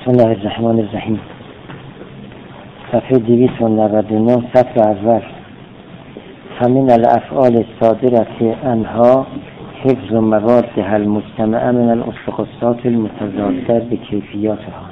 بسم الله الرحمن الرحیم. صفحه 299 سطر اول. فمن الافعال الصادرة عنها حفظ موادها المجتمعة من الاستقصات المتضادة بکیفیاتها.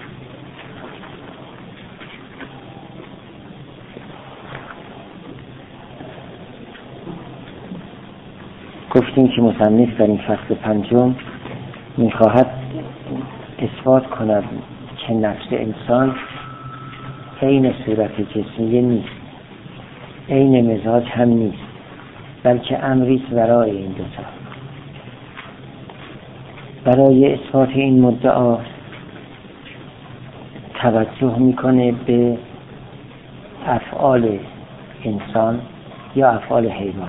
گفتیم که مصنف در این فصل پنجم میخواهد اثبات کند که نفس انسان عین صورت جسمیه نیست، عین مزاج هم نیست، بلکه امری است ورای این دوتا. برای اثبات این مدعا توجه میکنه به افعال انسان یا افعال حیوان.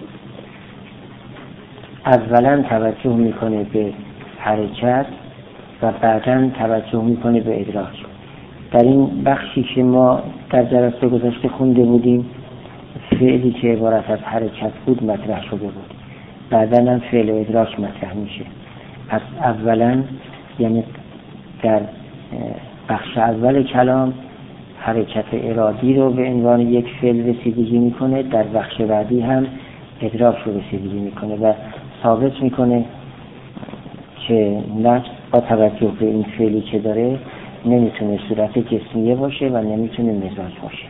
اولا توجه میکنه به حرکت و بعداً توجه میکنه به ادراک. در این بخشی که ما در جلسه گذشته خونده بودیم، فعلی که عبارت از حرکت بود مطرح شده بود، بعداً هم فعل و ادراک مطرح میشه. پس اولاً یعنی در بخش اول کلام حرکت ارادی رو به عنوان یک فعل رسیدگی میکنه، در بخش بعدی هم ادراک رو رسیدگی میکنه و ثابت میکنه که نفس با توجه به این فعلی که داره نمیتونه صورت جسمیه باشه و نمیتونه مزاج باشه.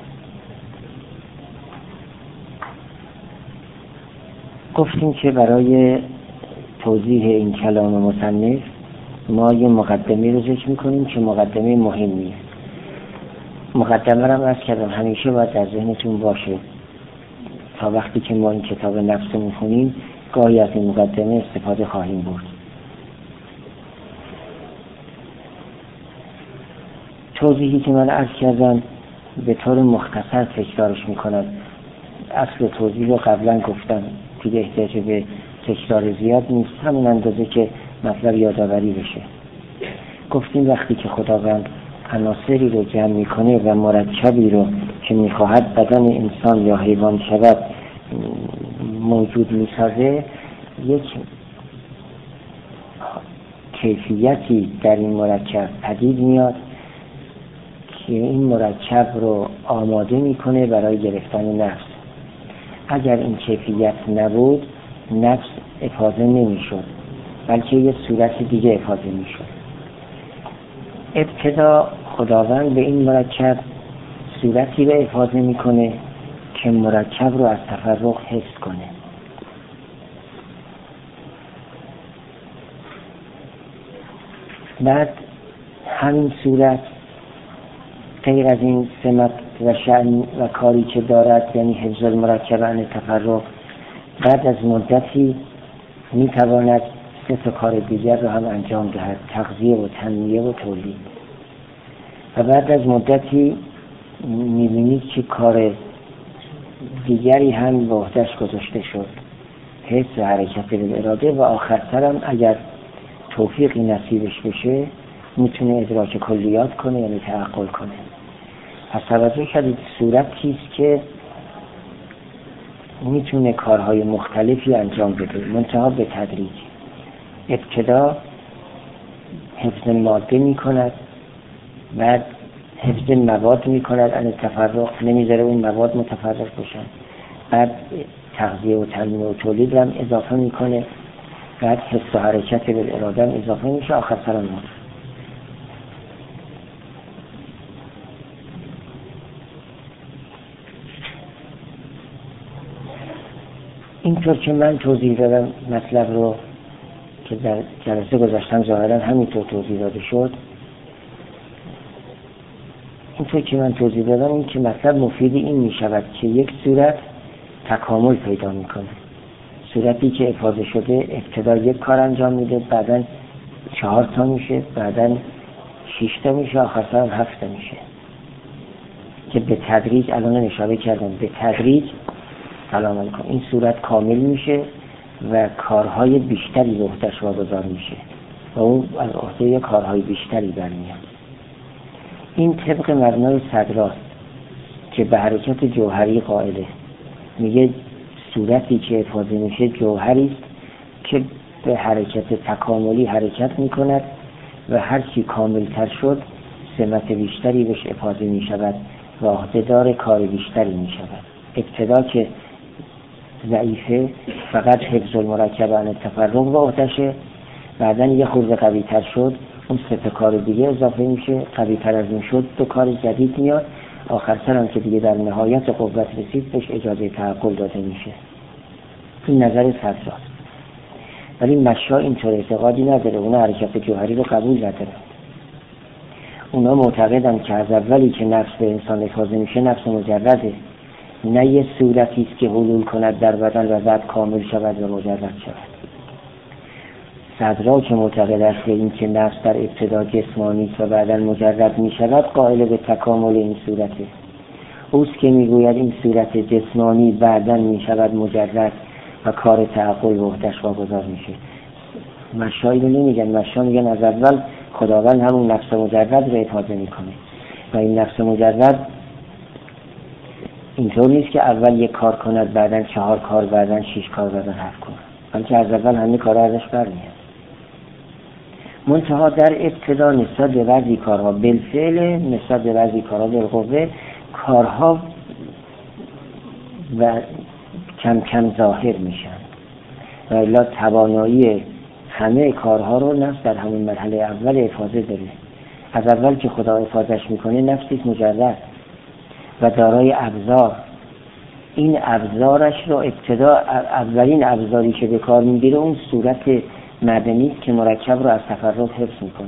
گفتیم که برای توضیح این کلام مصنف ما یه مقدمه رو ذکر میکنیم که مقدمه مهمیه. مقدمه رو عرض کردم همیشه باید در ذهنتون باشه تا وقتی که ما این کتاب نفس رو میخونیم گاهی از این مقدمه استفاده خواهیم برد. توضیحی که من عرض کردم به طور مختصر تکرارش میکنم. اصل توضیح رو قبلا گفتم، دیگه احتیاج به تکرار زیاد نیست، همین اندازه که مطلب یادآوری بشه. گفتیم وقتی که خداوند عناصری رو جمع میکنه و مرکبی رو که میخواهد بدن انسان یا حیوان شود موجود میسازه، یک کیفیتی در این مرکب پدید میاد که این مرکب رو آماده میکنه برای گرفتن نفس. اگر این کیفیت نبود نفس افاضه نمیشد، بلکه یه صورت دیگه افاضه میشد. ابتدا خداوند به این مرکب صورتی رو افاضه میکنه که مرکب رو از تفرق حفظ کنه. بعد همین صورت غیر از این سمت و شأن و کاری که دارد، یعنی حفظ المرکب عن تفرق، بعد از مدتی میتواند سه تا کار دیگر رو هم انجام دهد: تغذیه و تنمیه و تولید. و بعد از مدتی میبینید که کار دیگری هم به عهده‌اش گذاشته شد، حفظ و حرکت بالاراده، و آخرتر هم اگر توفیقی نصیبش بشه میتونه ادراک کلیات کنه، یعنی تعقل کنه. پس توجه کردید صورتی است که میتونه کارهای مختلفی انجام بده، منتها به تدریج. ابتدا حفظ ماده میکند، بعد حفظ مواد میکند، عن تفرق نمیذاره اون مواد متفرق بشن، بعد تغذیه و تنمیه و تولید هم اضافه میکنه، بعد حس و حرکت بالاراده هم اضافه میشه، آخر سر هم موت. اینطور که من توضیح دادم مطلب رو که در جلسه گذاشتم ظاهرا همینطور توضیح داده شد. اینطور که من توضیح دادم این که مطلب مفید این می شود که یک صورت تکامل پیدا می کنه. صورتی که افاضه شده ابتدا یک کار انجام میده، بعداً 4 تا میشه، بعداً 6 تا میشه، آخر سر 7 تا میشه، که به تدریج الان اشاره کردم به تدریج سلام علیکم این صورت کامل میشه و کارهای بیشتری به عهده‌اش واگذار میشه و اون از عهده کارهای بیشتری برمیاد. این طبق مبنای صدراست که به حرکت جوهری قائله. میگه صورتی که افاضه میشه جوهری است که به حرکت تکاملی حرکت میکند و هر چی کامل تر شد سمت بیشتری بهش افاضه می شود و عهده‌دار کار بیشتری می شود. ابتدا که ضعیفه فقط حفظ المرکب عن التفرق و عهده‌شه، بعدن یه خورده قوی تر شد اون 3 کار دیگه اضافه میشه، قوی تر از این شد 2 کار جدید میاد، آخر سر هم که دیگه در نهایت قوت رسید بهش اجازه تعقل داده میشه. این نظر صدراست. ولی مشا اینطور اعتقادی نداره، اونا حرکت جوهری رو قبول نداره. اونا معتقدن که از اولی که نفس به انسان افاضه میشه نفس مجرده، نه یه صورتی است که حلول کند در بدن و بعد کامل شود و مجرد شود. صدرا که معتقد است این که نفس در ابتدا جسمانی است و بعدا مجرد می شود قائل به تکامل این صورته. اوست که می گوید این صورت جسمانی بعدا می شود مجرد و کار تعقل و عهده‌اش واگذار میشه. مشایی رو نمیگن، مشا میگن از اول خداوند همون نفس مجرد رو افاضه میکنه و این نفس مجرد اینطور نیست که اول یک کار کند بعدن 4 کار بعدن 6 کار بعدن 7 کار، بلکه از اول همه کارها ازش برمیاد. منتها در ابتدا نسبت به بعضی کارها بالفعل، نسبت به بعضی کارها بالقوه، کارها و کم کم ظاهر میشن و الا توانایی همه کارها رو نفس در همون مرحله اول افاضه داره. از اول که خدا افاضهش میکنه نفسی مجرد و دارای ابزار، این ابزارش رو ابتدا اولین ابزاری که به کار میگیره اون صورت معدنی است که مرکب رو از تفرق حفظ میکنه.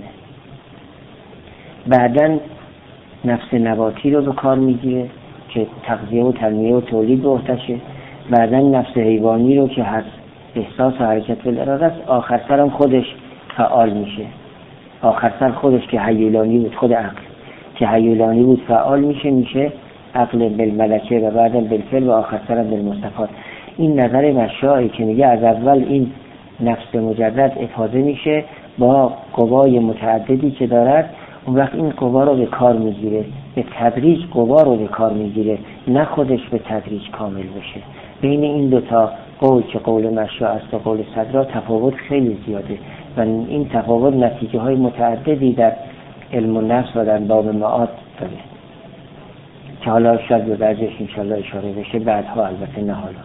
بعدن نفس نباتی رو به کار میگیره که تغذیه و تنمیه و تولید به عهده‌شه. بعدن نفس حیوانی رو که هست احساس و حرکت بالاراده است. آخر سرم خودش فعال میشه. آخر سر خودش که هیولانی بود، خود عقل که هیولانی بود فعال میشه عقل بالملکه و بعدن بالفعل و آخر سرم بالمصطفات. این نظر مشایی که میگه از اول این نفس مجرد افاضه میشه با قوای متعددی که دارد، اون وقت این قوا رو به کار میگیره، به تدریج قوا رو به کار میگیره، نه خودش به تدریج کامل بشه. بین این دوتا قول که قول مشا است و قول صدرا تفاوت خیلی زیاده و این تفاوت نتیجه های متعددی در علم النفس و در باب معاد داره که حالا شاید به بعضیش انشاءالله اشاره بشه بعدها، البته نه حالا.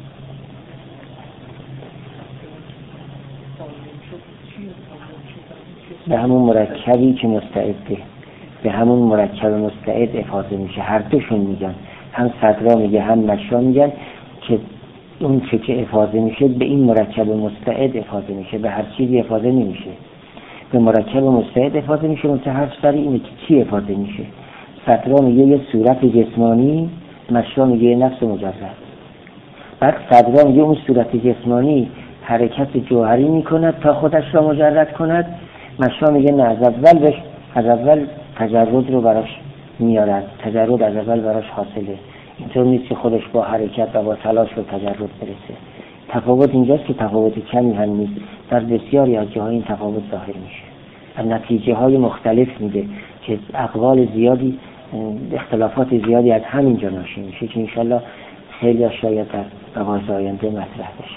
به همون مرکبی که مستعده، به همون مرکب مستعد افاضه میشه. هر دوشون میگن، هم صدرا میگه هم مشا میگن که اون که افاضه میشه به این مرکب مستعد افاضه میشه، به هر چیزی افاضه نمیشه. به مرکب مستعد افاضه میشه. منتها حرف سر اینه که چی افاضه میشه. صدرا میگه یه صورت جسمانی، مشا میگه یه نفس مجرد. بعد صدرا میگه اون صورت جسمانی حرکت جوهری میکند تا خودش را مجرد کند. مشا میگه نه، از اول تجرد رو براش میارد، تجرد از اول براش حاصله. اینطور نیست که خودش با حرکت و با تلاش و تجرد برسه. تفاوت اینجاست که تفاوت کمی هم نیست، در بسیاری از جاهای این تفاوت ظاهر میشه. از نتیجه های مختلف میده که اقوال زیادی، اختلافات زیادی از همینجا ناشی میشه که انشالله خیلی شاید در مباحث آینده مطرح بشه.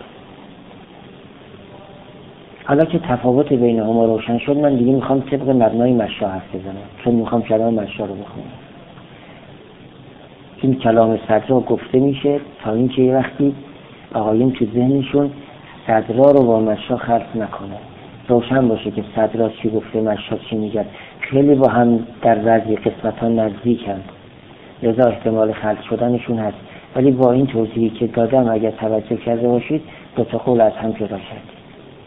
حالا که تفاوت بین هما روشن شد، من دیگه میخوام طبق مبنای مشا حرف بزنم، چون میخوام کلام مشا رو بخونم. این کلام صدرا گفته میشه تا اینکه یه وقتی آقایون تو ذهنشون صدرا رو با مشا خلط نکنه، روشن باشه که صدرا چی گفته مشا چی میگه. خیلی با هم در بعضی قسمت ها نزدیکن، لذا احتمال خلط شدنشون هست، ولی با این توضیحی که دادم اگر توجه کرده باشید دو تا قول از هم جدا شد.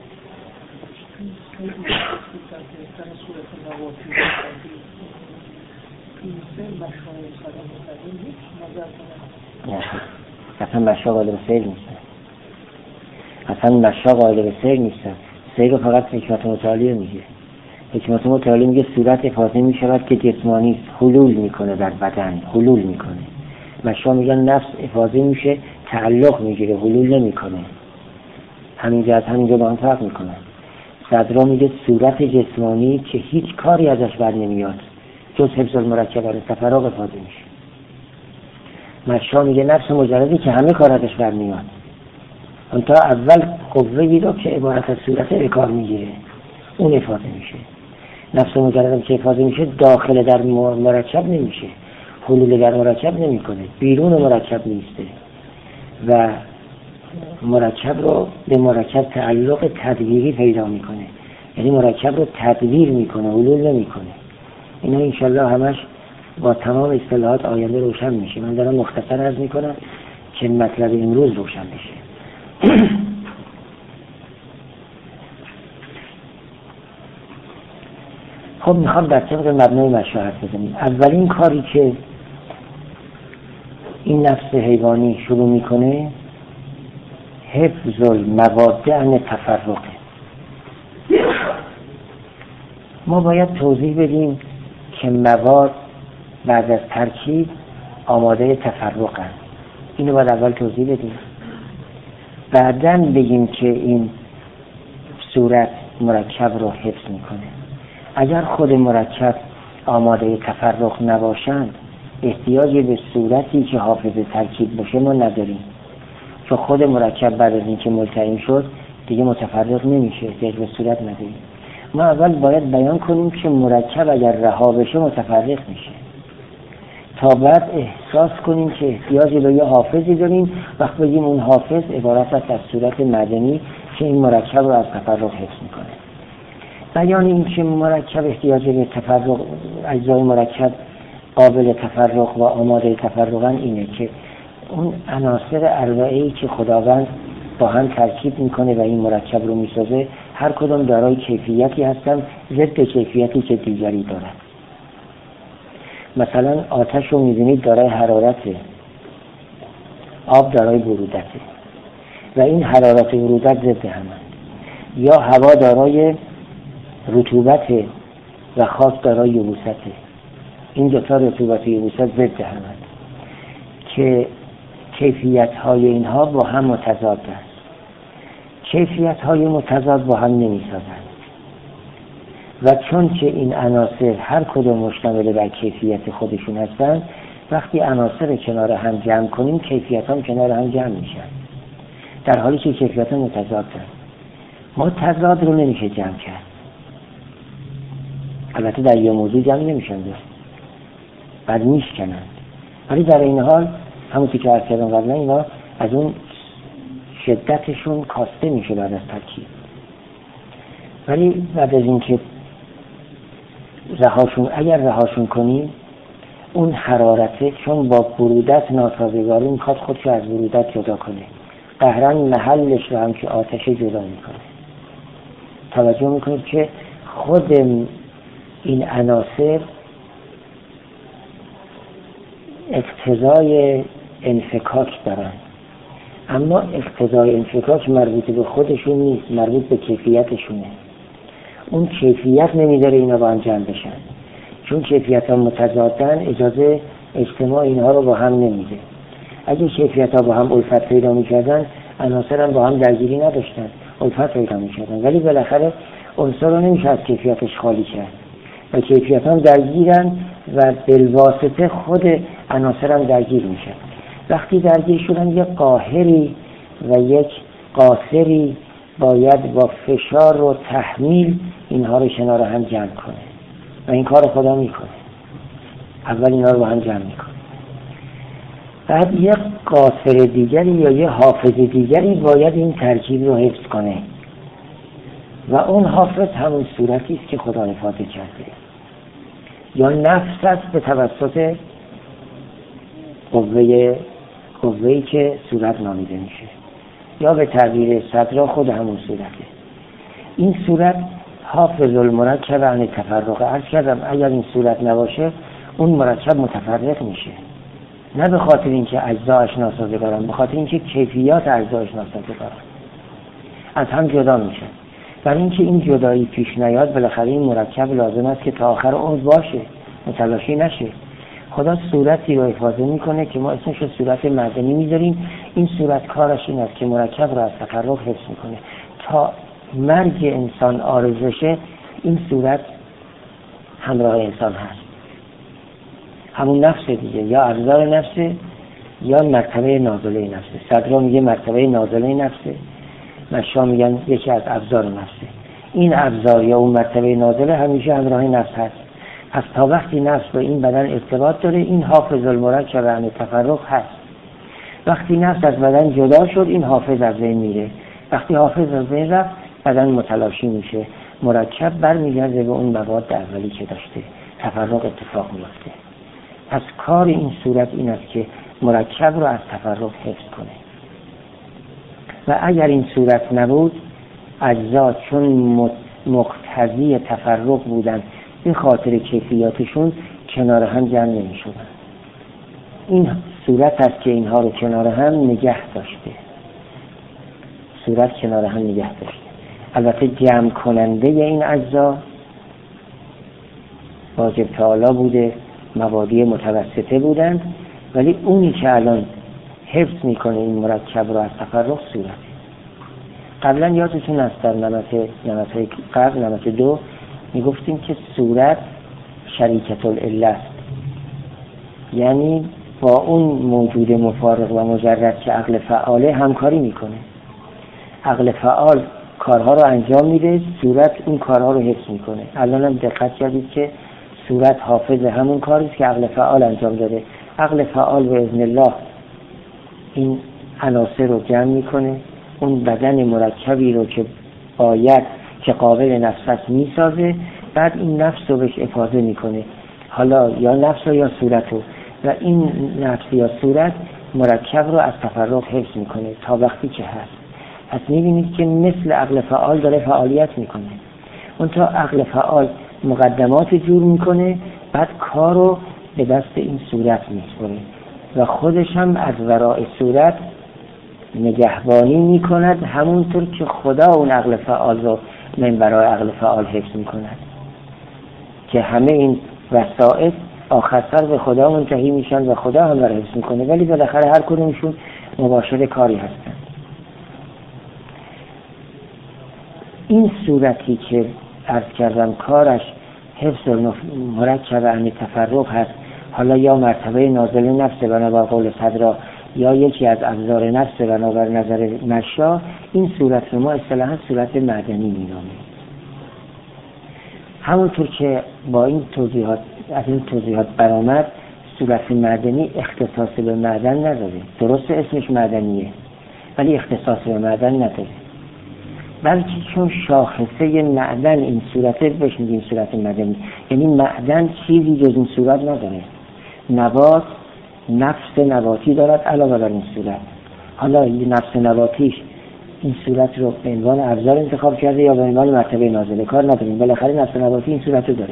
اصلا مشا قائل به سیر نیستن، اصلا مشا قائل به سیر نیستن. سیر رو فقط حکمت متعالی میگه. حکمت متعالی میگه صورت افاضه میشود که جسمانی است، حلول میکنه در بدن، حلول میکنه. مشا میگن نفس افاضه میشه تعلق میگیره، حلول نمیکنه. همینجا با هم فرق میکنه. صدرا میگه صورت جسمانی که هیچ کاری ازش بر نمیاد جز حفظ المرکب و تفرق افاضه میشه. مشا میگه نفس مجردی که همه کار ازش بر میاد، اون تا اول قوه‌ای رو که عبارت از صورت به کار میگیره اون افاضه میشه. نفس مجرد که حفاظ میشه داخل در مرکب نمیشه، حلول در مرکب نمیکنه، بیرون مرکب نیسته و مرکب رو به مرکب تعلق تدویری پیدا میکنه، یعنی مرکب رو تدویر میکنه، حلول نمیکنه. اینا انشالله همش با تمام اصطلاحات آینده روشن میشه. من دارم مختصر عرض میکنم که مطلب امروز روشن بشه. خب میخوام در طبق مبنای مشروع حرف بزنیم. اولین کاری که این نفس حیوانی شروع میکنه حفظ المواد عن تفرقه. ما باید توضیح بدیم که مواد بعد از ترکیب آماده تفرقن. اینو باید اول توضیح بدیم، بعداً بگیم که این صورت مرکب رو حفظ میکنه. اگر خود مرکب آماده تفرق نباشند احتیاجی به صورتی که حافظ ترکیب باشه ما نداریم، چون خود مرکب بعد از اینکه ملتئم شد دیگه متفرق نمیشه، احتیاج به صورت نداریم. ما اول باید بیان کنیم که مرکب اگر رها بشه متفرق میشه، تا بعد احساس کنیم که احتیاجی به یه حافظی داریم. وقت بگیم اون حافظ عبارت است از صورت معدنی که این مرکب رو از تفرق حفظ میکنه. بیان این که مرکب احتیاج به تفرق، اجزای مرکب قابل تفرق و آماده تفرقن اینه که اون عناصر اربعه‌ای که خداوند با هم ترکیب میکنه و این مرکب رو میسازه هر کدام دارای کیفیتی هستن ضد کیفیتی که دیگری دارن. مثلا آتش رو می‌بینید دارای حرارته، آب دارای برودته و این حرارت و برودت ضد همند. یا هوا دارای رطوبته و خاک دارای یبوسته، این دوتا رطوبت و یبوست ضد همند که کیفیت‌های اینها با هم متضاد است. کیفیت‌های متضاد با هم نمی‌سازند و چون که این عناصر هر کدوم مشتمل بر کیفیت خودشون هستند، وقتی عناصر کنار هم جمع کنیم کیفیت هم کنار هم جمع میشن، در حالی که کیفیت هم متضادن. ما تضاد رو نمیشه جمع کرد، البته در یه موضوع جمع نمیشن دوست، بعد میشکنند، ولی در این حال همونطور که عرض کردم قبلا اینا از اون شدتشون کاسته میشه بعد از ترکیب. ولی بعد از اینکه اگر رهاشون کنیم اون حرارته چون با برودت ناسازگاری میخواد خودشو از برودت جدا کنه، قهرن محلش رو هم که آتش جدا میکنه. توجه میکنید که خود این عناصر اقتضای انفکاک دارن، اما اقتضای انفکاک مربوط به خودشون نیست، مربوط به کیفیتشونه. اون کیفیت نمیداره اینا با هم جمع بشن، چون کیفیت ها متضادن اجازه اجتماع اینها رو با هم نمیده. اگه کیفیت ها با هم الفت پیدا میکردن عناصر هم با هم درگیری نداشتن، الفت پیدا میکردن، ولی بالاخره عنصر رو نمیشه از کیفیتش خالی کرد و کیفیت هم درگیرن و بالواسطه خود عناصر هم درگیر میشن. وقتی درگیر شدن یک قاهری و یک قاصری باید با فشار و تحمیل اینها رو کنار هم جمع کنه و این کار خدا میکنه. اول اینا رو با هم جمع میکنه، بعد یک قاصر دیگری یا یک حافظ دیگری باید این ترکیب رو حفظ کنه و اون حافظ همون صورتی است که خدا افاده کرده، یا نفس است به توسط قوه‌ای که صورت نامیده میشه، یا به تعبیر صدرا خود همون صورته. این صورت حافظ المرکب عن تفرق. عرض کردم اگر این صورت نباشه اون مرکب متفرق میشه، نه به خاطر اینکه اجزاش ناسازگارن، به خاطر اینکه کیفیات اجزاش ناسازگارن، از هم جدا میشن. برای اینکه این جدایی پیش نیاد بالاخره این مرکب لازم است که تا آخر عمر باشه، متلاشی نشه. خدا صورتی رو حفاظه میکنه که ما اسمش رو صورت معدنی میذاریم. این صورت کارش این است که مرکب رو از تفرق حفظ میکنه تا مرگ انسان عارض بشه. این صورت همراه انسان هست، همون نفس دیگه، یا ابزار نفسه یا مرتبه نازله نفسه. صدرا میگه مرتبه نازله نفسه، مشا میگن یکی از ابزار نفسه. این ابزار یا اون مرتبه نازله همیشه همراه نفس هست. پس تا وقتی نفس با این بدن ارتباط داره این حافظ المرکب عن تفرق هست. وقتی نفس از بدن جدا شد این حافظ از بین میره. وقتی حافظ از بین رفت بدن متلاشی میشه، مرکب برمیگرده به اون مواد اولی که داشته، تفرق اتفاق میفته. پس کار این صورت این است که مرکب رو از تفرق حفظ کنه. و اگر این صورت نبود اجزا چون مقتضی تفرق بودن به خاطر کیفیاتشون کنار هم جمع نمی شدن. این صورت است که اینها رو کنار هم نگه داشته. صورت کنار هم نگه داشته. البته جمع کننده این اجزا واجب تعالی بوده، مبادی متوسطه بودند، ولی اونی که الان حفظ میکنه این مرکب رو از تفرق صورت. قبلا یادتون است در نمط قبل نمط 2 میگفتیم که صورت شریکت العله است، یعنی با اون موجود مفارق و مجرد که عقل فعاله همکاری میکنه. عقل فعال کارها رو انجام میده، صورت اون کارها رو حفظ میکنه. الان هم دقت کردید که صورت حافظ همون کاری است که عقل فعال انجام داده. عقل فعال به اذن الله این عناصر رو جمع میکنه، اون بدن مرکبی رو که باید که قابل نفس است میسازه، بعد این نفس رو بهش افاضه میکنه، حالا یا نفس رو یا صورت رو، و این نفس یا صورت مرکب رو از تفرق حفظ میکنه تا وقتی که هست. پس میبینید که مثل عقل فعال داره فعالیت میکنه. اون تا عقل فعال مقدمات جور میکنه، بعد کار رو به دست این صورت میسپره و خودش هم از ورای صورت نگهبانی میکند، همونطور که خدا اون عقل فعال رو من برای عقل فعال حفظ میکند که همه این وسائط آخر سر به خدا منتهی میشن و خدا هم رو حفظ میکنه، ولی بالاخره هر کدومشون مباشر کاری هستن. این صورتی که عرض کردم کارش حفظ مرکب عن تفرق هست، حالا یا مرتبه نازل نفس بنابر قول صدرا یا یکی از ابزار نفس بنابر نظر مشا، این صورت رو ما اصطلاحاً صورت معدنی می‌نامیم. همونطور که با این توضیحات برآمد، صورت معدنی اختصاص به معدن نداره. درست اسمش معدنیه ولی اختصاص به معدن نداره، بلکه چون شاخصه معدن این صورته بهش میگیم صورت معدنی. یعنی معدن چیزی جز این صورت نداره. نبات نفس نباتی دارد علاوه بر این صورت. حالا این نفس نباتیش این صورت رو به عنوان ابزار انتخاب کرده یا به عنوان مرتبه نازله، کار نداریم، بالاخره نفس نباتی این صورت رو داره.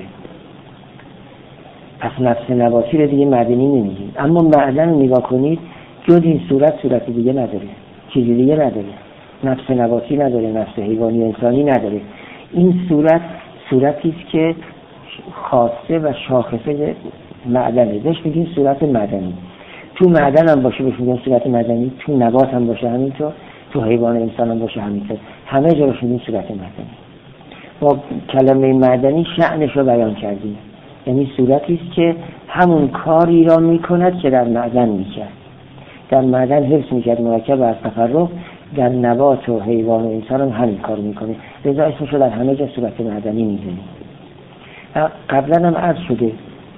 پس نفس نباتی رو دیگه معدنی نمیگیم. اما معدن رو نگاه کنید، جز این صورت دیگه نداره، چیزی دیگه نداره. نفس نباتی نداره، نفس حیوانی انسانی نداره. این صورتی است که خاصه و شاخصه معدنه، بهش میگیم صورت معدنی. تو معدن هم باشه بهش میگیم صورت معدنی، تو نبات هم باشه همینطور، تو حیوان انسان هم باشه همینطور، همه جا بهش میگیم صورت معدنی. با کلمه معدنی شأنش رو بیان کردیم، یعنی صورتی است که همون کاری را میکند که در معدن میکرد. در معدن حفظ میکرد مرکب از تفرق، در نبات و حیوان و انسان هم همین کار میکنه، لذا اسمش رو در همه جا صورت معدنی میزنیم. قبلا هم عرض شده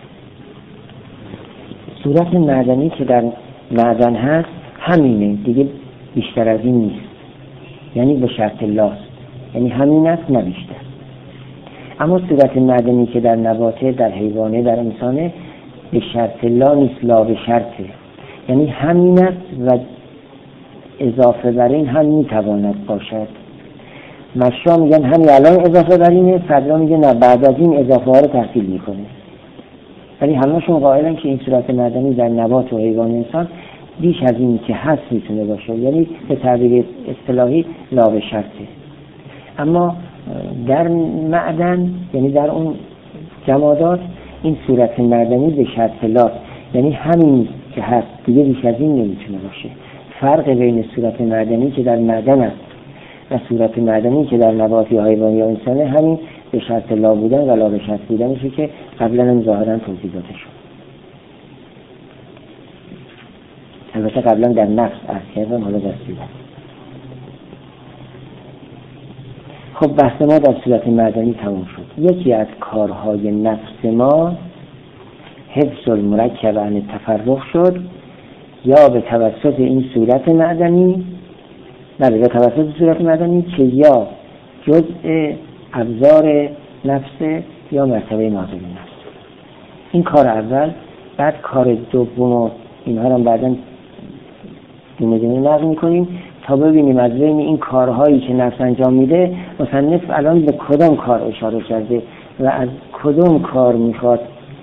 صورت معدنی که در معدن هست همینه دیگه، بیشتر از این نیست، یعنی به شرط لاست، یعنی همین است نه بیشتر. اما صورت معدنی که در نباته، در حیوانه، در انسانه به شرط لا نیست، لا به شرطه، یعنی همین است و اضافه بر این هم میتواند باشد. مشا میگن همین الان اضافه بر اینه، فردا میگه نه بعد از این اضافه ها رو تحصیل میکنه، ولی همشون قائلن که این صورت معدنی در نبات و حیوان انسان بیش از این که هست میتونه باشه، یعنی به تعبیر اصطلاحی لا به شرطه. اما در معدن یعنی در اون جمادات این صورت معدنی به شرط لا، یعنی همین که هست دیگه بیش از این نمیتونه باشه. فرق بین صورت معدنی که در معدن است و صورت معدنی که در نبات یا حیوان یا انسانه همین به شرط لا بودن و لا به شرط بودنشه که قبلا هم ظاهرا توضیح داده شد. البته قبلا در نفس عرض کردم، حالا در صورت. خب بحث ما در صورت معدنی تموم شد. یکی از کارهای نفس ما حفظ المرکب عن التفرق شد، یا به توسط این صورت معدنی، به توسط صورت معدنی که یا جزء ابزار نفس یا مرتبه نازل نفس. این کار اول. بعد کار دوم اینها رو بعداً دونه دونه نقل میکنیم تا ببینیم از بین این کارهایی که نفس انجام میده مصنف الان به کدام کار اشاره کرده و از کدام کار میخواد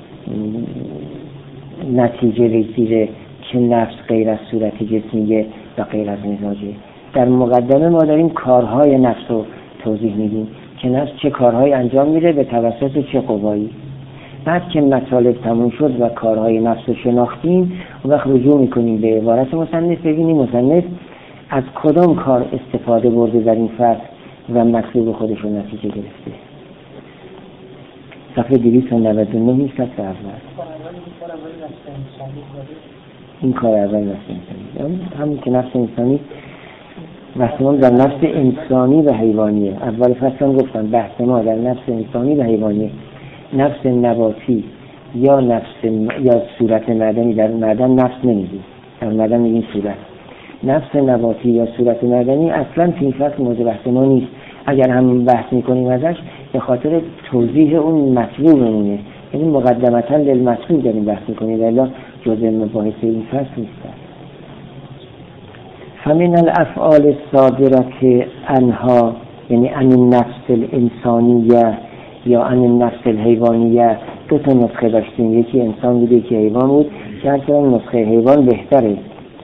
نتیجه بگیره که نفس غیر از صورت جسمیه و غیر از مزاجه. در مقدمه ما داریم کارهای نفس رو توضیح میدیم که نفس چه کارهایی انجام میده به توسط چه قوایی. بعد که مطالب تموم شد و کارهای نفس رو شناختیم و وقت رجوع میکنیم به عبارت مصنف، ببینیم مصنف از کدام کار استفاده برده در این فصل و مطلوب خودش رو نتیجه گرفته. صفحه 299 صفحه اول. این کار اول نفس انسانی، همون که نفس انسانی بحث ما در نفس انسانی و حیوانیه. اول فصل هم گفتم بحث ما در نفس انسانی و حیوانیه. نفس نباتی یا نفس یا صورت معدنی، در معدن نفس نمیگیم، در معدن میگیم صورت. نفس نباتی یا صورت معدنی اصلا تو این فصل مورد بحث ما نیست. اگر هم بحث میکنیم ازش به خاطر توضیح اون مطلوبمونه، یعنی مقدمتا للمطلوب داریم بحث میکنیم، ولی جزء مباحث این فصل نیست. فمن الافعال الصادرة عنها، یعنی عن النفس الانسانیه یا عن النفس الحیوانیه، دو تا نسخه داشتیم، یکی انسان بود یکی حیوان بود که هرچند نسخه حیوان بهتره.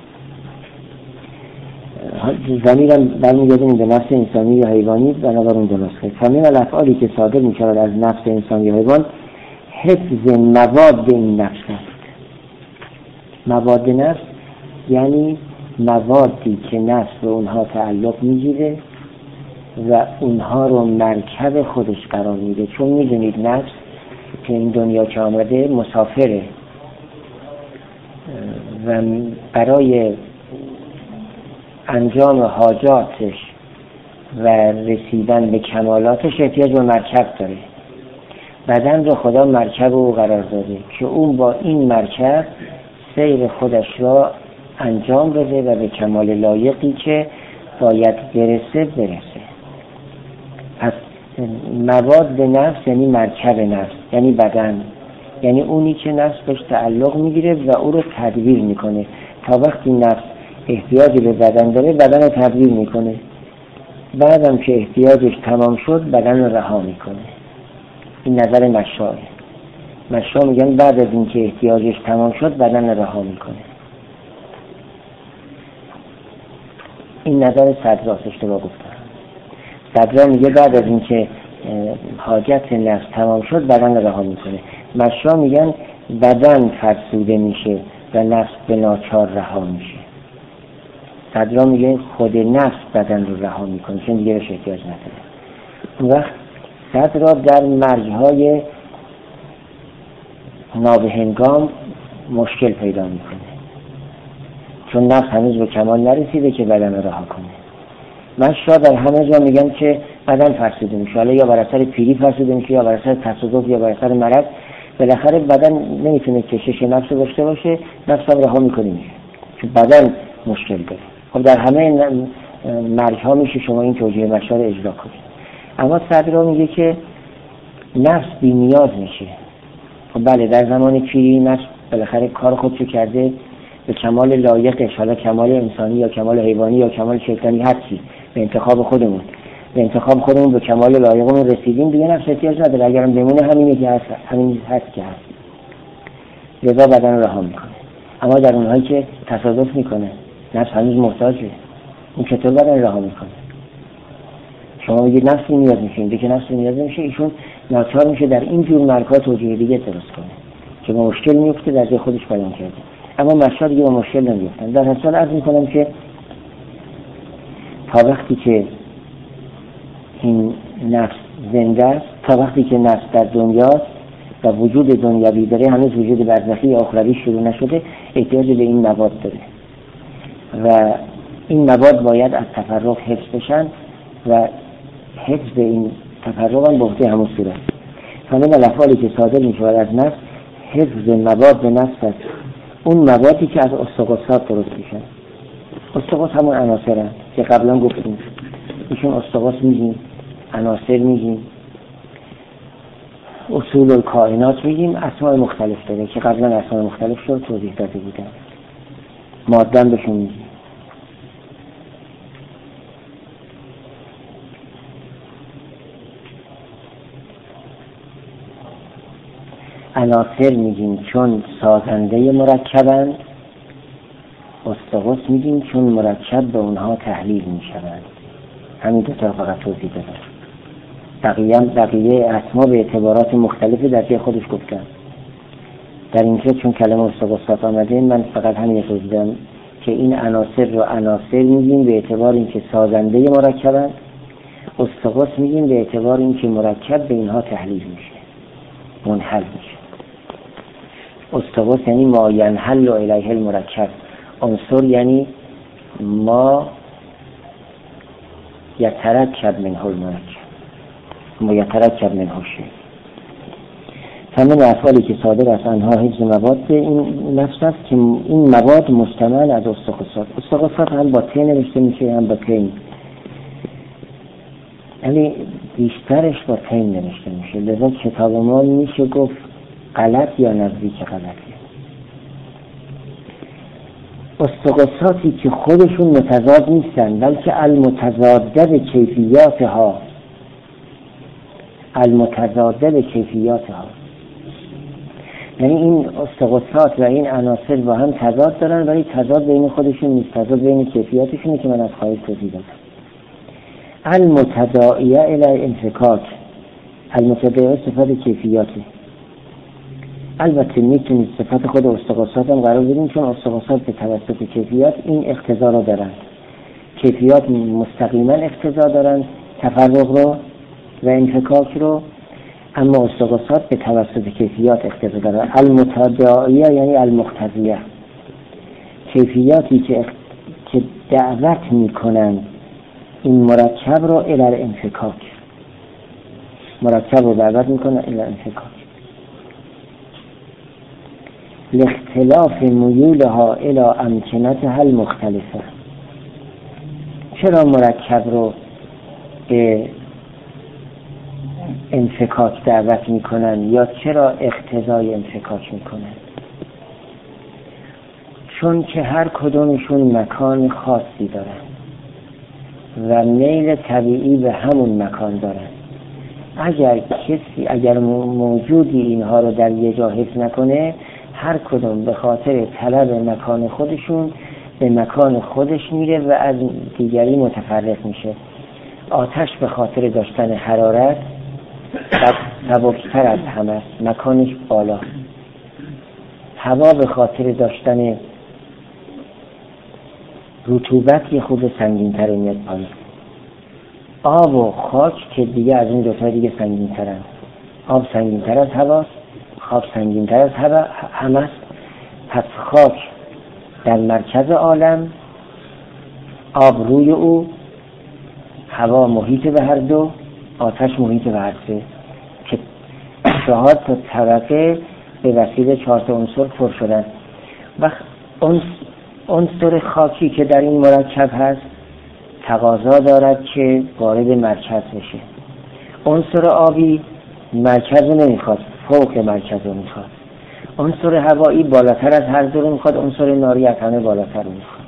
ضمیرم برمیگردیم به نفس انسانی یا حیوانی بنابراین دو نسخه. فمن الافعالی که صادر میشود از نفس انسان یا حیوان حفظ مواد این نفس است. مواد نفس یعنی موادی که نفس به اونها تعلق میگیره و اونها رو مرکب خودش قرار میده. چون میدونید نفس که این دنیا که آمده مسافره و برای انجام حاجاتش و رسیدن به کمالاتش احتیاج به مرکب داره. بدن رو خدا مرکب او قرار داده که اون با این مرکب سیر خودش را انجام بده و به کمال لایقی که باید برسه. پس مواد نفس یعنی مرکب نفس، یعنی بدن، یعنی اونی که نفس بهش تعلق میگیره و او رو تدبیر میکنه. تا وقتی نفس احتیاجی به بدن داره بدن رو تدبیر میکنه، بعدم که احتیاجش تمام شد بدن رو رها میکنه. این نظر مشا میگن بعد از این که احتیاجش تمام شد بدن رو رها میکنه. این نظر صدراست، اشتباه گفتم. صدرا میگه بعد از این که حاجت نفس تمام شد بدن رو رها میکنه. مشا میگن بدن فرسوده میشه و نفس به ناچار رها میشه. صدرا میگه خود نفس بدن رو رها میکنه چون دیگه بهش احتیاج نداره. اون وقت صدرا در مرجهای نابهنگام مشکل پیدا میکنه چون نفس هنوز به کمال نرسیده که بدن رو رها کنه. مشا در همه جا میگن که بدن فرسوده میشه، حالا یا بر اثر پیری فرسوده میشه یا بر اثر تصادف یا بر اثر مرض، بالاخره بدن نمیتونه کشش نفس داشته باشه، نفس هم رها میکنه چون بدن مشکل داره. خب در همه مرجها میشه شما این توجیه مشا رو اجرا کنید. اما صدرا میگه که نفس بی نیاز میشه. خب بله در زمان پیری نفس بالاخره کار خودشو کرده به کمال لایقش، حالا کمال انسانی یا کمال حیوانی یا کمال شیطانی، هر چی به انتخاب خودمون به کمال لایقمون رسیدیم، دیگه نفس احتیاج نداره. اگرم بمونه همینه که هست، همین هست که هست، لذا بدن رو رها میکنه. اما در اونهایی که تصادف میکنه نفس هنوز محتاجه، این چطور بدن رها میکنه؟ شما میگید نفسی نیاز میشه، اینجا که نفسی نیاز نمیشه، ایشون ناچار میشه در این جور مرکات توجیه دیگه درست کنه که با مشکل میفته در جای خودش بیان کرده. اما مشا دیگه با مشکل نمیفتن. در هر حال عرض میکنم که تا وقتی که این نفس زنده است، تا وقتی که نفس در دنیاست و وجود دنیوی داره، هنوز وجود برزخی یا اخروی شروع نشده، احتیاج به این مواد داره و این مواد باید از تفرق حفظ بشن و حفظ این تفرق هم بحث همون صورت. فمن الافعالی که صادر می شود از نفس حفظ مواد نفس است، اون موادی که از استقاصات درست میشن. استقاص همون عناصر هست که قبلا گفتیم، ایشون استقاص میگیم، عناصر میگیم، اصول الکائنات میگیم، اسماء مختلف داره که قبلا اسماء مختلف شد توضیح داده بودم. ماده بهشون میگیم. عناصر میگیم چون سازنده مرکبند، استقاص میگیم چون مرکب به اونها تحلیل میشوند. همین دو تا فقط توضیح دادم. بقیه اسما به اعتبارات مختلفی در جای خودش گفتن. در اینجا چون کلمه استقاصات آمده من فقط همین توضیح دادم که این عناصر رو عناصر میگیم به اعتبار اینکه سازنده مرکبند، استقاص میگیم به اعتبار اینکه مرکب به اینها تحلیل میشه، منحل میشه. استقاص یعنی ما ینحل الیه المرکب، عنصر یعنی ما یترکب منه المرکب، ما یترکب منه شیء. همین افعالی که صادر از آنها حفظ مواد این نفس است که این مواد مستمل از استقاصات. استقاصات هم با ت نوشته میشه هم با ت، یعنی بیشترش با ت نوشته میشه، لذا کتاب ما میشه گفت غلط یا نزدیک غلطه. استقاصاتی که خودشون متضاد نیستن بلکه المتضاده به کیفیاتها، المتضاده به کیفیاتها، یعنی این استقاصات و این عناصر با هم تضاد دارن ولی تضاد بین خودشون نیست، تضاد بین کیفیاتشونه که من از خواهش توضیح دادم. المتداعیه الی انفکاک، المتداعیه صفت کیفیاتی. البته میتونید صفت خود استقاصات هم قرار بدیم چون استقاصات به توسط کیفیات این اقتضا رو دارن. کیفیات مستقیما اقتضا دارن تفرق رو و انفکاک رو، اما استقاصات به توسط کیفیات اقتضا دارن. المتداعیه یعنی المقتضیه، کیفیاتی که دعوت میکنن این مرکب رو الی الانفکاک، مرکب رو دعوت میکنن الی الانفکاک. لاختلاف میولها الی امکنتها المختلفه. چرا مرکب رو به انفکاک دعوت میکنن یا چرا اقتضای انفکاک میکنن؟ چون که هر کدومشون مکان خاصی دارن و میل طبیعی به همون مکان دارن. اگر موجودی اینها رو در یه جا حفظ نکنه، هر کدوم به خاطر طلب مکان خودشون به مکان خودش میره و از دیگری متفرق میشه. آتش به خاطر داشتن حرارت سبکتر از همه است، مکانش بالا. هوا به خاطر داشتن رطوبت یه خود سنگین‌تر میاد پایین. آب و خاک که دیگه از این دوتا دیگه سنگین‌ترن. آب سنگین‌تر از هواست، خاک سنگین‌تر از همه است. پس خاک در مرکز عالم، آب روی او، هوا محیط به هر دو، آتش محیط به هر سه، که 4 تا طبقه به وسیله 4 تا عنصر پر شدن. و عنصر خاکی که در این مرکب هست تقاضا دارد که وارد مرکز بشه. عنصر آبی مرکز رو نمیخواد، فوق مرکز رو میخواد. عنصر هوایی بالاتر از هر دو رو میخواد، عنصر ناری از همه بالاتر رو میخواد.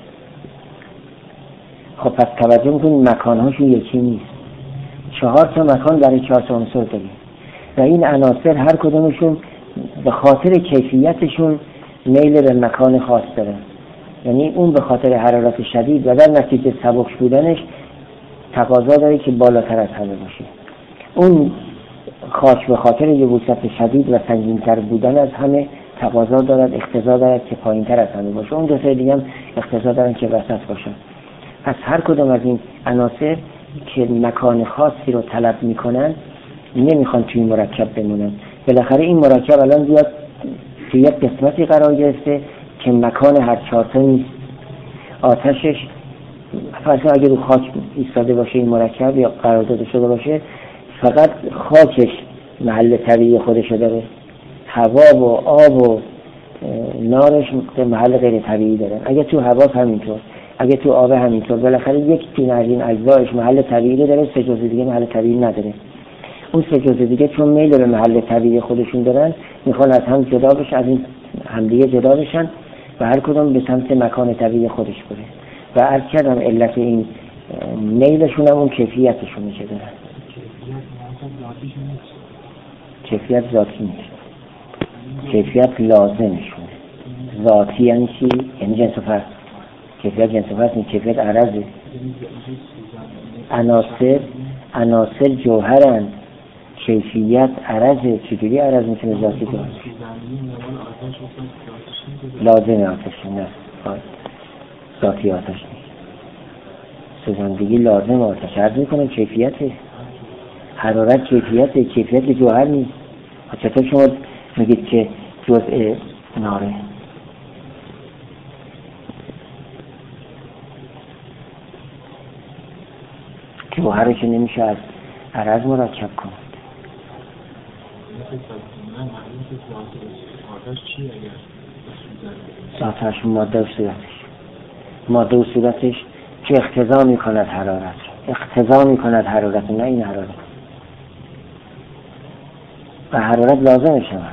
خب پس توجه میکنید مکانهاشون یکی نیست. 4 تا مکان برای 4 تا عنصر داریم و این عناصر هر کدومشون به خاطر کیفیتشون میل به مکان خاص دارن. یعنی اون به خاطر حرارت شدید و در نتیجه سبک بودنش تقاضا داره که بالاتر از همه باشه. اون خاک به خاطر یبوست شدید و سنگین‌تر بودن از همه تقاضا دارد، اقتضا دارد که پایین‌تر از همه باشه. اون دو تا دیگه هم اقتضا دارن که وسط باشن. پس هر کدوم از این عناصر که مکان خاصی رو طلب میکنن نمیخوان توی مرکب بمونن. بالاخره این مرکب الان زیاد توی یک قسمتی قرار گرفته که مکان هر 4 تا نیست. آتشش فرض اگه رو خاک ایستاده باشه این مرکب یا قرار داده شده باشه، فقط خاکش محل طبیعی خودشو داره، هوا و آب و نارش محل غیر طبیعی داره. اگه تو هوا همینطور، اگه تو آب همینطور، بالاخره یک دونه از این اجزایش محل طبیعی داره، سه جزء دیگه محل طبیعی نداره. اون سه جزء دیگه چون میل به محل طبیعی خودشون دارن، میخوان از هم جدا بشن، از این همدیگه جدا بشن و هر کدوم به سمت مکان طبیعی خودش بره. و عرض کردم علت این میلشون هم اون کیفیتشونه که دارن. کیفیت ذاتی نیست، کیفیت لازمشونه. ذاتی یعنی چی؟ یعنی جنس و فرد. کیفیت جنس و فرد نیست، کیفیت عرضه. عناصر جوهرن، کیفیت عرضه. چجوری عرض میتونه ذاتی باشه؟ لازم آتش نه، ذاتی آتش نیست. سوزندگی لازم آتش. عرض میکنم کیفیته. حرارت کیفیت جوهر نیست. چطور شما میگید که جزء ناره؟ جوهرش نمیشه از عرض مرکب کنید. آتش ماده و صورتش که اقتضا میکند حرارت، نه این حرارت. و حرارت لازمه شما.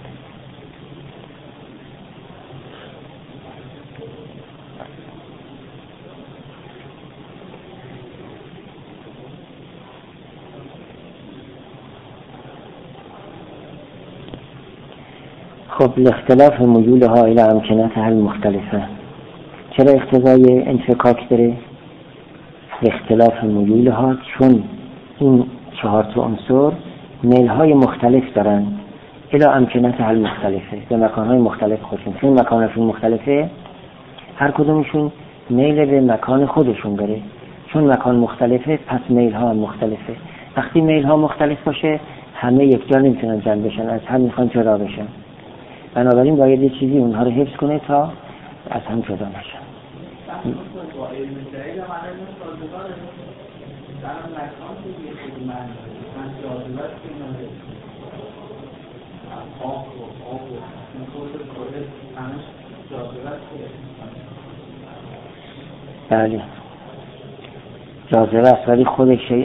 خب الاختلاف میولها الی امکنتها المختلفه. چرا اقتضای انفکاک داره؟ اختلاف میولها، چون این 4 تا عنصر میل‌های مختلف دارن الی امکنتها المختلفه، به مکان‌های مختلف خودشون. چون مکانشون مختلفه، هر کدومشون میل به مکان خودشون داره. چون مکان مختلفه، پس میل‌ها هم مختلفه. وقتی میل‌ها مختلف باشه، همه یک جا نمیتونن جمع بشن، از هم میخوان جدا بشن. بنابراین باید یه چیزی اونها رو حفظ کنه تا از هم جدا نشن. بله جاذبه است، ولی خود شیء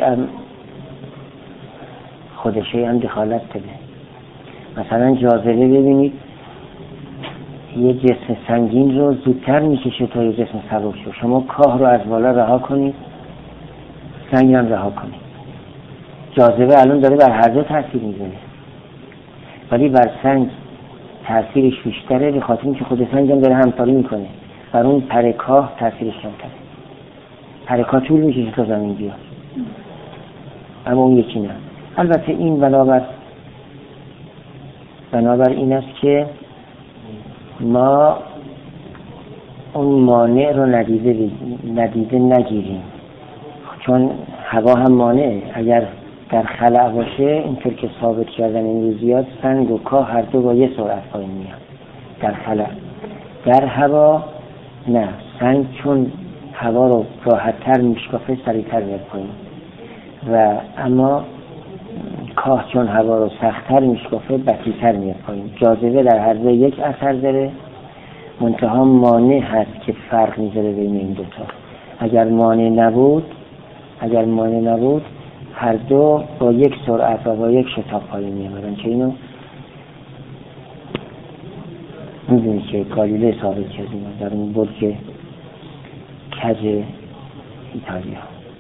هم دخالت داره. مثلا جاذبه ببینید یه جسم سنگین رو زودتر میکشه تا یه جسم سبک رو. شما کاه رو از بالا رها کنید، سنگ هم رها کنید. جاذبه الان داره بر هر دو تاثیر میذاره، ولی بر سنگ تاثیرش بیشتره به خاطر اینکه خود سنگ هم داره همکاری میکنه. بر اون پر کاه تاثیرش کمتره. پر کاه طول میکشه تا زمین بیاد، اما اون یکی نه. البته این بنابر این است که ما اون مانع رو ندیده نگیریم، چون هوا هم مانعه. اگر در خلأ باشه، اینطور که ثابت کردن امروزیات، سنگ و کاه هر دو با یه سرعت پایین میان در خلأ. در هوا نه، سنگ چون هوا رو راحت‌تر میشکافه سریع‌تر میاد پایین، و اما کاه چون هوا رو سخت‌تر میشکافه بطی‌تر میاد پایین. جاذبه در هر دو یک اثر داره، منتها مانع هست که فرق میذاره بین این دوتا. اگر مانع نبود هر دو با یک سرعت و با یک شتاب پایین میامدن، که اینو میدونی که گالیله ثابت کردیم در اون برج کج ایتالیا.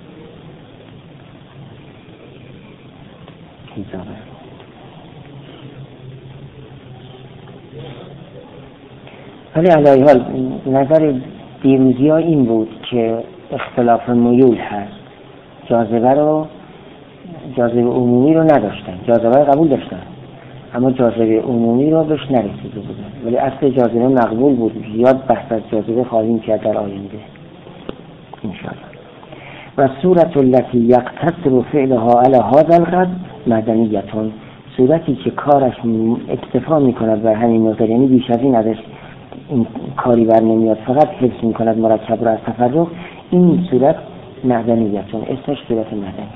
ولی علیه حال نظر دیروزی ها این بود که اختلاف میول هست. جاذبه عمومی رو نداشتن، جاذبه قبول داشتن، اما جاذبه عمومی رو بهش نرسیده بودن. ولی اصل جاذبه مقبول بود. زیاد بحث از جاذبه خواهیم کرد در آینده انشاءالله. و صورت التي یقتصر فعلها علی هذا القدر مدنیتون، صورتی که کارش اکتفا میکند بر همین مقدار، یعنی بیش از این ازش این کاری بر نمیاد، فقط حفظ میکند مرکب را از تفرق، این صورت معدنیتون، اسمش صورت معدنی.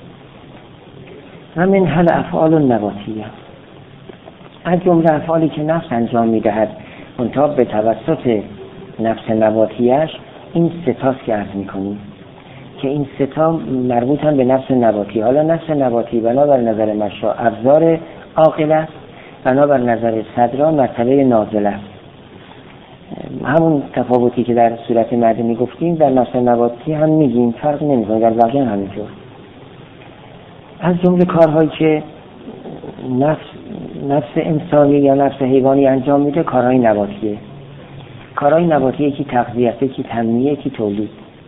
و من هل افعال نباتیه، از جمله افعالی که نفس انجام میدهد منتها به توسط نفس نباتیش، این ستاست که عرض میکنیم که این ستا مربوطن به نفس نباتی. حالا نفس نباتی بنابر نظر مشا ابزار عاقل است، بنابر نظر صدرا مرتبه نازل است. همون تفاوتی که در صورت معدنی گفتیم در نفس نباتی هم میگیم، فرق نمیکنه، در بقیه همینطور. از جمله کارهایی که نفس انسانی یا نفس حیوانی انجام میده کارهای نباتیه. کارهای نباتی یکی تغذیه، یکی تنمیه، یکی تولید.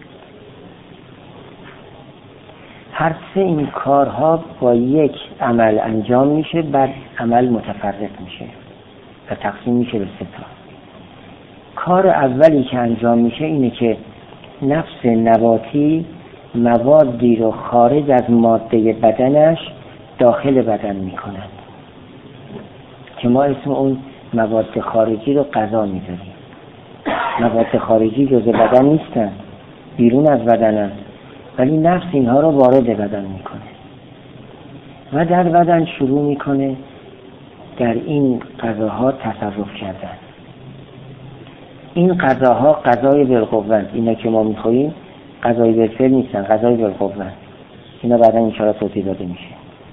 هر سه این کارها با یک عمل انجام میشه، بعد عمل متفرق میشه و تقسیم میشه به سه تا. کار اولی که انجام میشه اینه که نفس نباتی موادی رو خارج از ماده بدنش داخل بدن میکنن که ما اسم اون مواد خارجی رو غذا میذاریم. مواد خارجی جزء بدن نیستن، بیرون از بدنن، ولی نفس اینها رو وارد بدن میکنه و در بدن شروع میکنه در این غذاها تصرف کردن. این غذاها غذای بالقوه، اینا که ما میخوریم غذای بالفعل نیستن، غذای بالقوه. اینا بعدا انشاءالله توضیح داده میشه.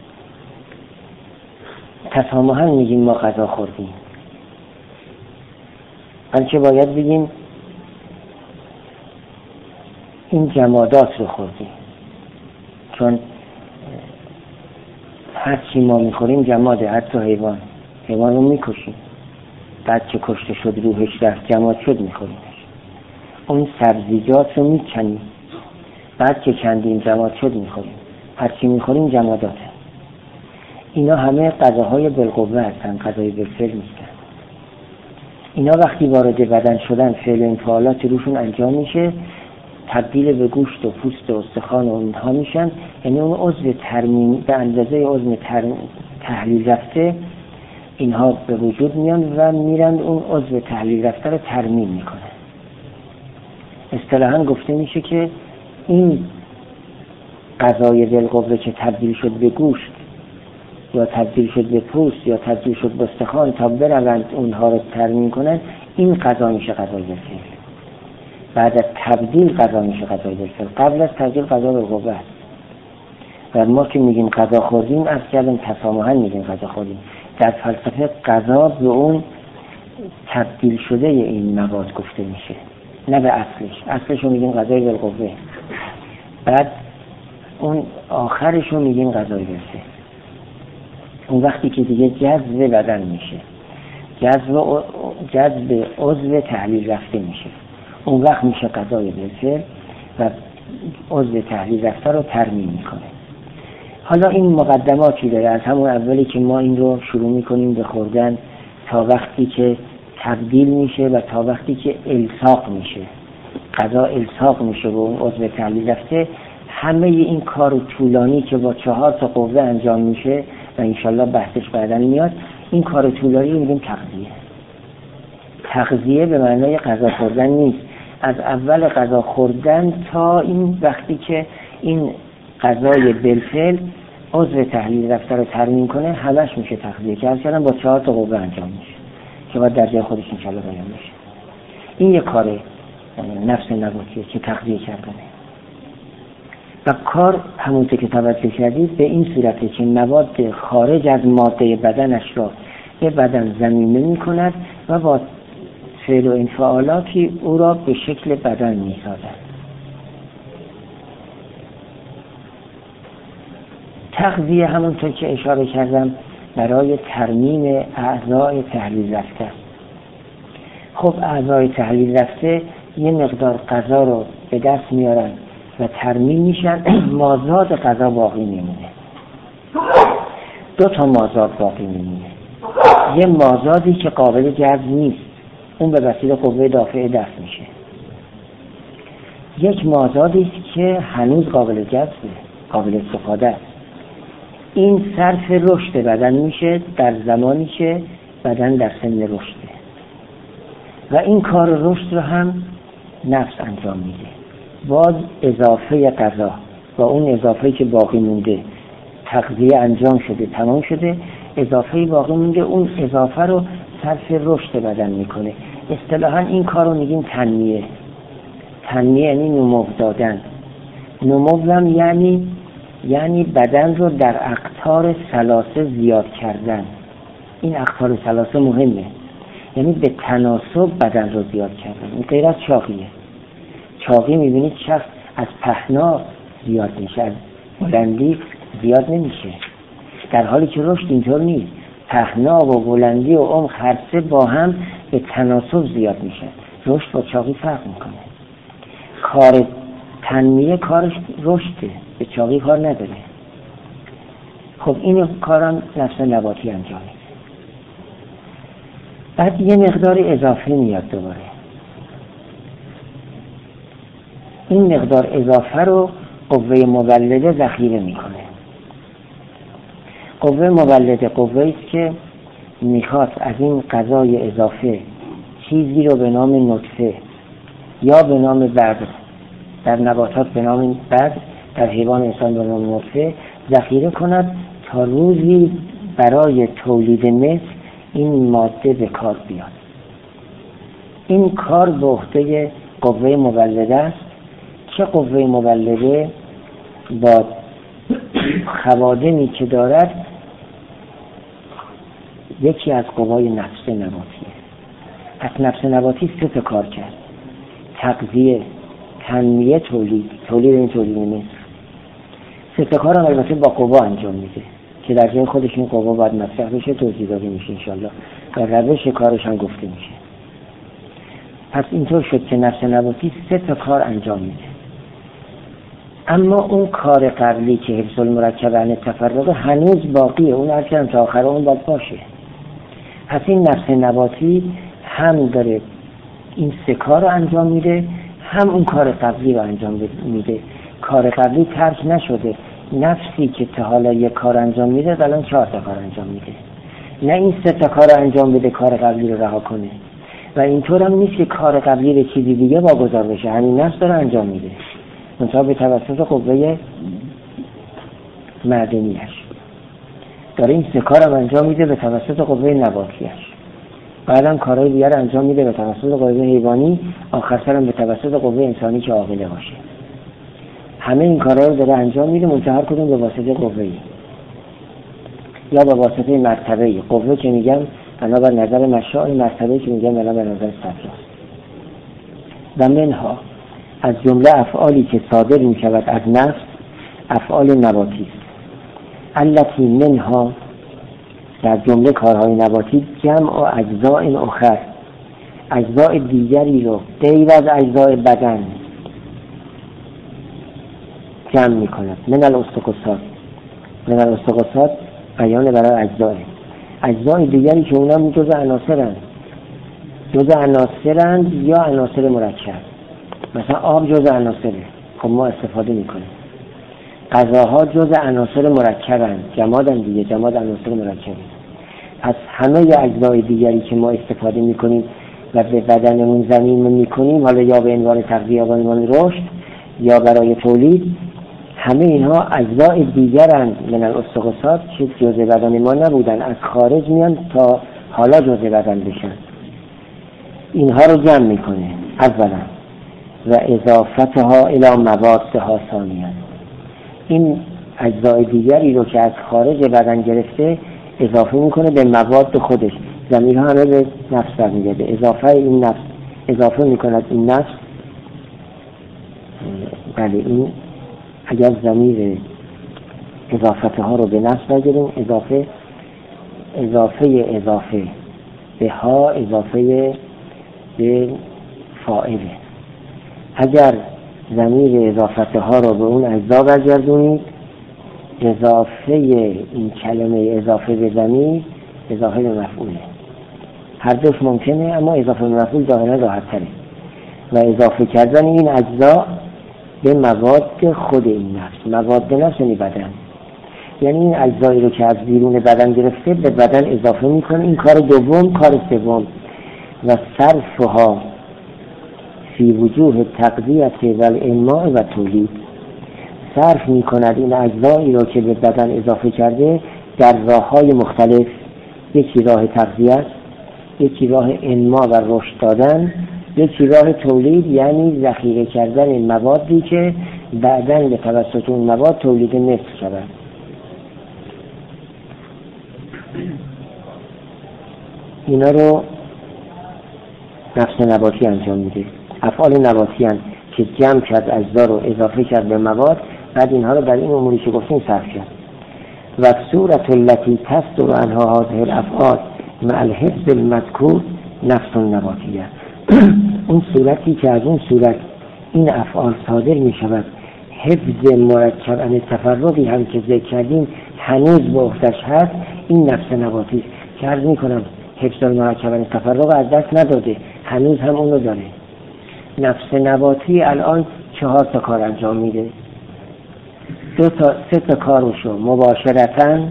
تسامحاً میگیم ما غذا خوردیم، بلکه باید بگیم این جمادات رو خوردیم، چون هر چی ما میخوریم جماده. حتی حیوان رو میکشیم، بعد که کشته شد روحش رفت جماد شد میخوریمش. اون سبزیجات رو میکنیم، بعد که کندیم جماد شد میخوریم. هر چی میخوریم جماداته. اینا همه غذاهای بالقوه هستن، غذای بالفعل نیستن. اینا وقتی وارد بدن شدن فعل و انفعالات روشون انجام میشه، تبدیل به گوشت و پوست و استخوان و اینها میشن. یعنی اون عضو ترمیم به اندازه عضو تحلیل رفته اینها به وجود میان و میرن اون عضو تحلیل رفته رو ترمیم میکنن. اصطلاحاً گفته میشه که این غذای بالقوه که تبدیل شد به گوشت یا تبدیل شد به پوست یا تبدیل شد به استخوان تا بروند اونها رو ترمیم کنن، این غذا میشه غذای بالفعل. بعد از تبدیل غذا میشه غذای بالفعل، قبل از تبدیل غذا بالقوه است. و ما که میگیم غذا خوردیم، از کردم تسامحاً میگیم غذا خوردیم. در فلسفه غذا به اون تبدیل شده این مواد گفته میشه، نه به اصلش رو میگیم غذای بالقوه، بعد اون آخرش رو میگیم غذای بالفعل. اون وقتی که دیگه جذب بدن میشه، جذب عضو تحلیل رفته میشه، اون وقت میشه غذای بالفعل و عضو تحلیل رفته رو ترمیم میکنه. حالا این مقدماتی داره از همون اولی که ما این رو شروع میکنیم به خوردن تا وقتی که تبدیل میشه و تا وقتی که الصاق میشه، غذا الصاق میشه به اون عضو تحلیل رفته. همه این کار طولانی که با 4 تا قوه انجام میشه و انشالله بحثش بعداً میاد، این کار طولانی رو میگیم تغذیه. تغذیه به معنای غذا خوردن نیست، از اول غذا خوردن تا این وقتی که این غذای بالفعل عضو تحلیل رفته رو ترمیم کنه، همش میشه تغذیه که از کردن با 4 تا قوه انجام میشه که باید در جای خودش انشالله بیان میشه. این یک کار نفس نباتیه که تغذیه کردنه. و کار همونطور که توجه کردید به این صورته که مواد خارج از ماده بدنش را به بدن ضمیمه می کند و با فعل و انفعالاتی او را به شکل بدن می سازد. تغذیه همونطور که اشاره کردم برای ترمیم اعضای تحلیل رفته است. خب اعضای تحلیل رفته یه مقدار غذا رو به دست میارن و ترمیم میشن، مازاد غذا باقی میمونه. 2 تا مازاد باقی میمونه. یه مازادی که قابل جذب نیست، اون به وسیله قوه دافعه دفع میشه. یک مازادی است که هنوز قابل جذبه، قابل استفاده است. این صرف رشد بدن میشه در زمانی که بدن در سن رشده و این کار رشد رو هم نفس انجام میده. باز اضافه غذا با اون اضافه که باقی مونده، تغذیه انجام شده تمام شده، اضافه باقی مونده، اون اضافه رو صرف رشد بدن میکنه. اصطلاحاً این کار رو میگیم تنمیه. تنمیه یعنی نمو دادن. نمو هم یعنی بدن رو در اقطار ثلاثه زیاد کردن. این اقطار ثلاثه مهمه، یعنی به تناسب بدن رو زیاد کردن. این غیر از چاقیه. چاقی میبینید شخص از پهنا زیاد میشه، از بلندی زیاد نمیشه، در حالی که رشد اینطور نیست. پهنا و بلندی و عمق هر سه با هم به تناسب زیاد میشه. رشد با چاقی فرق میکنه. کار تنمیه کارش رشده، به چاقی کار نداره. خب این کارم نفس نباتی انجام میده. بعد یه مقدار اضافه میاد دوباره. این مقدار اضافه رو قوه مولده ذخیره میکنه. قوه مولده قوه‌ای است که میخواد از این غذای اضافه چیزی رو به نام نطفه یا به نام بذر، در نباتات به نام بذر، در حیوان انسان به نام نطفه ذخیره کند تا روزی برای تولید مثل این ماده به کار بیاد. این کار به عهده قوه مولده است که قوه مولده با خوادمی که دارد یکی از قوای نفس نباتیه. پس نفس نباتی 3 تا کار کرد: تغذیه، تنمیه، تولید این تولید مثل. 3 تا کار هم البته با قوا انجام میده که در جای خودش این قوا باید مصرف بشه، توضیح داده میشه انشالله، و روش کارش هم گفته میشه. پس اینطور شد که نفس نباتی 3 تا کار انجام میده. اما اون کار قبلی که حفظ المرکب عن التفرق هنوز باقیه، اون هرچند تا آخر اون باید باشه. پس این نفس نباتی هم داره این 3 کار رو انجام میده، هم اون کار قبلی رو انجام میده. کار قبلی ترک نشده. نفسی که تا حالا یک کار انجام میده الان 4 تا کار انجام میده. نه این 3 تا کار رو انجام بده کار قبلی رو رها کنه. و اینطور هم نیست که کار قبلی رو چیزی دیگه واگذار بشه، همین نفس داره انجام میده، منتها به توسط قوه معدنیش داره این 3 کار رو انجام میده به توسط قوه نباتیش. بعدم کارهای دیگر انجام میده به توسط قوه حیوانی، آخر سرم به توسط قوه انسانی که عاقله باشه. همه این کارها رو داره انجام میده، منتها هر کدوم به واسطه قوه‌ای یا به واسطه مرتبه‌ای. قوه که میگم بنابر نظر مشاعر، مرتبه‌ای که میگم بنابر نظر صدراست. و منها از جمله افعالی که صادر میشود از نفس افعال نباتی است. التي منها در جمله کارهای نباتی جمع و اجزاء اخر، اجزاء دیگری رو غیر از اجزاء بدن جمع میکند. من الاستقصاد بیان برای اجزاء دیگری که اونم جزء عناصرند یا عناصر مرکب. مثلا آب جزء عناصره، خب ما استفاده میکنیم. غذاها جزء عناصر مرکبند، جمادن دیگه، جماد عناصر مرکبه. پس همه اجزای دیگری که ما استفاده میکنیم و به بدنمون ضمیمه میکنیم، حالا یا به عنوان تغذیه یا به عنوان رشد یا برای تولید، همه اینها اجزای دیگرند من الاستقصاد که جزء بدن ما نبودن، از خارج میان تا حالا جزء بدن بشن. اینها رو جمع میکنه اولا و اضافتها الی موادها ثانیا. این اجزای دیگری رو که از خارج بدن گرفته اضافه میکنه به مواد خودش. ضمیرها همه به نفس برمیگرده. اضافه میکند این نفس. بله، این اگر ضمیر اضافتها رو به نفس بگیریم، اضافه به ها اضافه به فاعله. اگر ضمیر اضافتها رو به اون اجزا برگردونید، اضافه این کلمه اضافه به ضمیر اضافه به مفعوله. هر دوش ممکنه، اما اضافه به مفعول ظاهرا راحت‌تره. و اضافه کردن این اجزا به مواد خود این نفس. مواد نفس یعنی بدن، یعنی این اجزایی رو که از بیرون بدن گرفته به بدن اضافه میکنه. این کار دوم. کار سوم و صرفها فی وجوه تغذیه و الانماء و تولید، صرف می کند این اجزایی را که به بدن اضافه کرده در راه‌های مختلف. یکی راه تغذیه است، یکی راه انما و رشد دادن، یکی راه تولید یعنی ذخیره کردن موادی که بعداً به توسط اون مواد تولید مثل شود. اینا رو نفس نباتی انجام میده. افعال نباتی هستند که جمع کرد اجزا رو اضافه کرد به مواد، بعد اینها رو در این اموری که گفتیم صرف کرد. و صورت التي تصدر عنها هذه الافعال مع الحفظ المذکور نفس نباتیه. اون صورتی که از اون صورت این افعال صادر می شود، حفظ مرکب عن تفرقی هم که ذکر کردیم هنوز به عهده‌اش هست، این نفس نباتی که عرض می کنم حفظ مرکب عن تفرق از دست نداده، هنوز هم اونو داره. نفس نباتی الان 4 تا کار انجام میده. 3 تا کارشو مباشرتاً،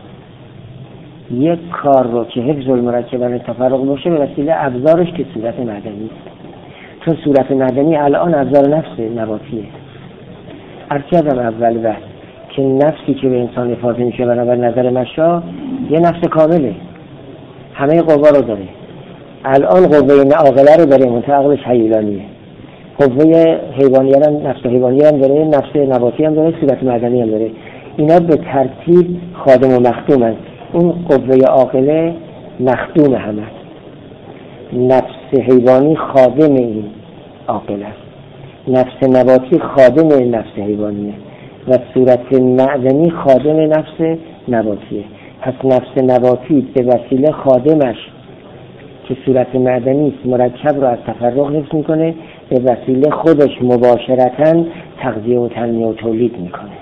یک کار رو که حفظ المرکب عن تفرق باشه به وسیله ابزارش که صورت معدنی است. چون صورت معدنی الان ابزار نفس نباتیه. ارکیدم اول بحث که نفسی که به انسان افاضه میشه بنابر نظر مشا یه نفس کامله، همه قوا رو داره. الان قوه عاقله رو داره، منتها عقلش حیوانیه. قوه حیوانی هم نفس حیوانی هم داره، نفس نباتی هم داره، صورت معدنی هم داره. اینا به ترتیب خادم و مخدوم هست. اون قوه عاقله مخدوم همه، نفس حیوانی خادم این عاقله است، نفس نباتی خادم نفس حیوانیه و صورت معدنی خادم نفس نباتیه. پس نفس نباتی به وسیله خادمش که صورت معدنی مرکب رو از تفرق حفظ میکنه، به وسیله خودش مباشرتاً تغذیه و تنمیه و تولید میکنه.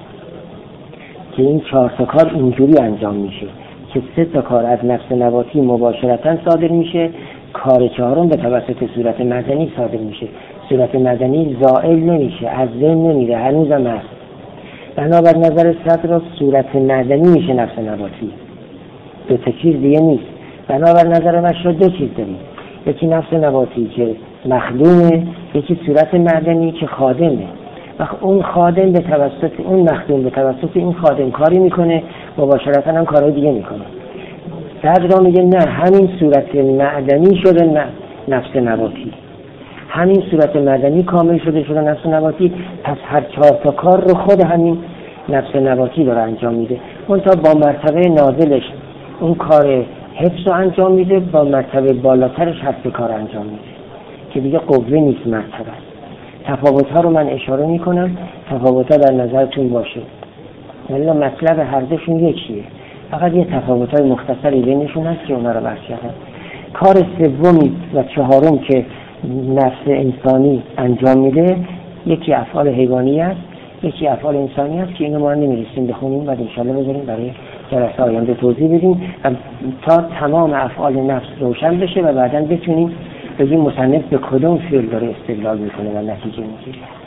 که این 4 تا کار اینجوری انجام میشه که 3 تا کار از نفس نباتی مباشرتاً صادر میشه، کار 4م به توسط صورت معدنی صادر میشه. صورت معدنی زائل نمیشه، از ذهن نمیره، هنوزم هست. بنابر نظر صدر صورت معدنی میشه نفس نباتی، 2 تا چیز دیگه نیست. بنابر نظر مشا 2 چیز داریم، یکی نفس نباتی که مخدومه، یکی صورت معدنی که خادمه. وقت اون خادم به توسط اون مخدوم به توسط این خادم کاری میکنه، مباشرتاً هم کارهای دیگه میکنه. صدر میگه نه، همین صورت معدنی شده نفس نباتی، همین صورت معدنی کامل شده نفس نباتی. پس هر 4 تا کار رو خود همین نفس نباتی داره انجام میده. اون تا با مرتبه نازلش اون کار حفظ رو انجام میده، با مرتبه بالاترش حفظ کار انجام میده که دیگه قوه نیست، مرتبه. تفاوت ها رو من اشاره میکنم، تفاوت ها در نظرتون باشه، ولی مطلب هر دوشون یکیه، فقط یه تفاوت های مختصری بینشون هست که اونا رو برش کردم. کار 3 و 4 که نفس انسانی انجام میده، یکی افعال حیوانی است، یکی افعال انسانی است که اینو ما نمیرسیم بخونیم، بعد انشالله بذاریم برای جلسه آینده توضیح بدیم تا تمام افعال نفس روشن بشه و بعداً بتونیم بگیم مصنف به کدوم فعل داره استدلال میکنه و نتیجه میگیره.